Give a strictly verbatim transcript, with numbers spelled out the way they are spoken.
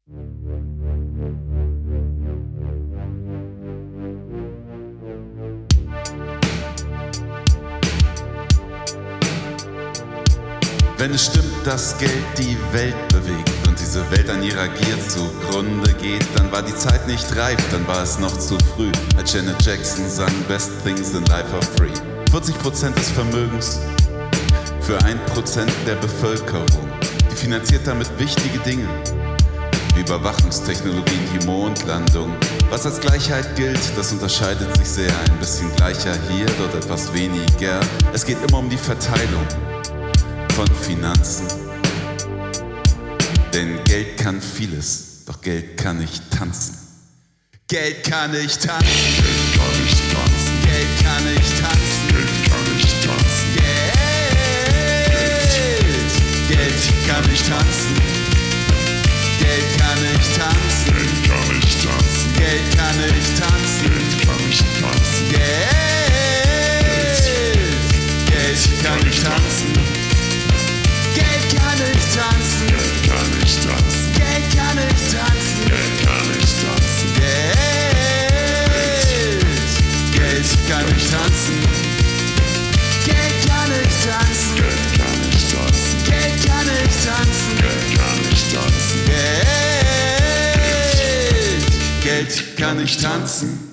Wenn es stimmt, dass Geld die Welt bewegt und diese Welt an ihrer Gier zugrunde geht, dann war die Zeit nicht reif, dann war es noch zu früh, als Janet Jackson sang Best Things in Life are free. vierzig Prozent des Vermögens für ein Prozent der Bevölkerung. Die finanziert damit wichtige Dinge, wie Überwachungstechnologien, die Mondlandung. Was als Gleichheit gilt, das unterscheidet sich sehr. Ein bisschen gleicher hier, dort etwas weniger. Es geht immer um die Verteilung von Finanzen. Denn Geld kann vieles, doch Geld kann nicht tanzen. Geld kann nicht tanzen. Geld kann nicht tanzen. Geld kann nicht tanzen. Geld kann nicht tanzen. Geld. Geld kann nicht tanzen. Geld kann nicht tanzen. Geld kann nicht tanzen. Geld kann nicht tanzen. Geld kann nicht tanzen. Geld. Geld kann nicht tanzen. Geld kann nicht tanzen. Geld kann nicht tanzen. Geld kann nicht tanzen. Geld kann nicht tanzen. Geld. Geld kann nicht tanzen. Geld kann nicht tanzen. Geld kann nicht tanzen. Geld kann nicht tanzen. Geld kann nicht tanzen. Geld. Geld kann nicht tanzen.